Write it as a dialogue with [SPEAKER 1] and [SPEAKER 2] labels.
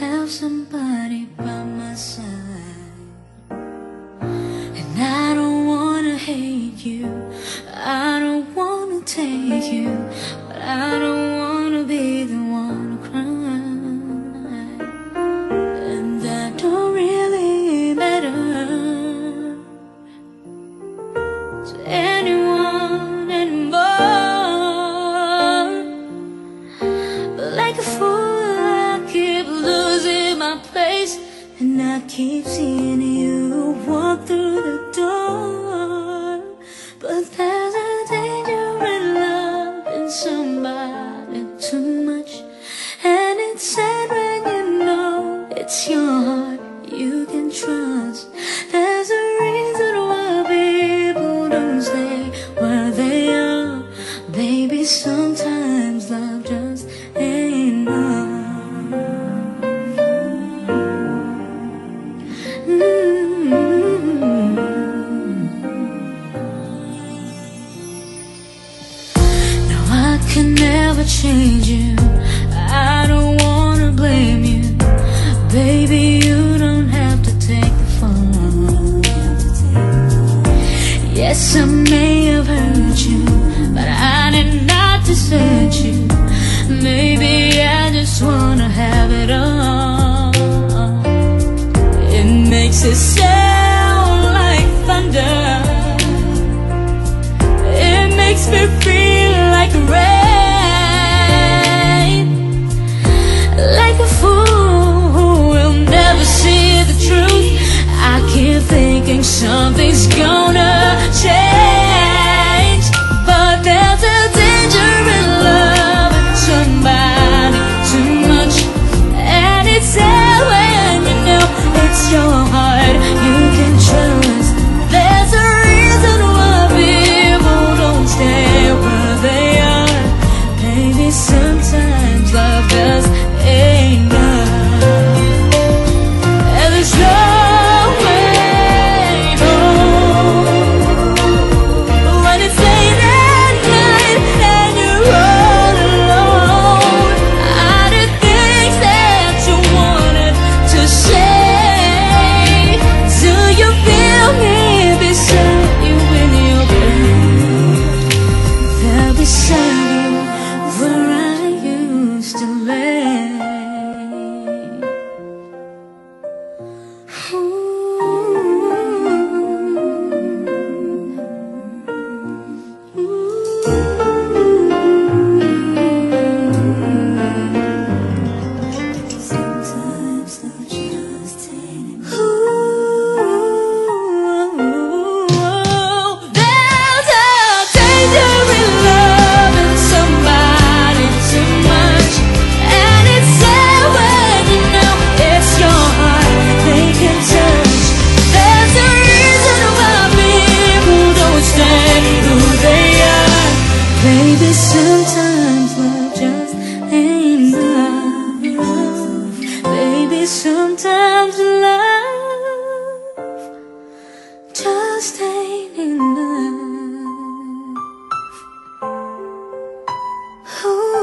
[SPEAKER 1] have somebody by my side. And I don't wanna hate you, I don't wanna take you, but I don't wanna be the one to cry. And that don't really matter to anyone anymore. But like a fool I keep losing my place, and I keep seeing you walk through the door. But there's a danger in loving somebody too much, and it's sad when you know it's your heart you can trust. There's a reason why people don't stay where they are. Baby, sometimes love just ain't enough. Now I can never change you, I don't wanna blame you. Baby, you don't have to take the fall. Yes, I may have hurt you, but I did not desert you. Maybe I just wanna have it all. It makes it sound like thunder, it makes me feel like rain. Like a fool who will never see the truth, I keep thinking something's gonna change. But there's a danger in loving somebody too much, and it's sad when you know it's your heart you can trust. There's a reason why people don't stay where they are. Maybe sometimes love just ain't enough, and there's no way home when it's late at night and you're all alone. I did things that you wanted to say. Do you feel me beside you in your bed? There beside you where I used to lay. Sometimes they'll just take it. There's a danger in loving somebody too much, and it's sad when you know it's your heart they can touch. There's a reason why people don't stay who they are. Baby, sometimes love just ain't enough. Baby, sometimes love just ain't enough. Ooh.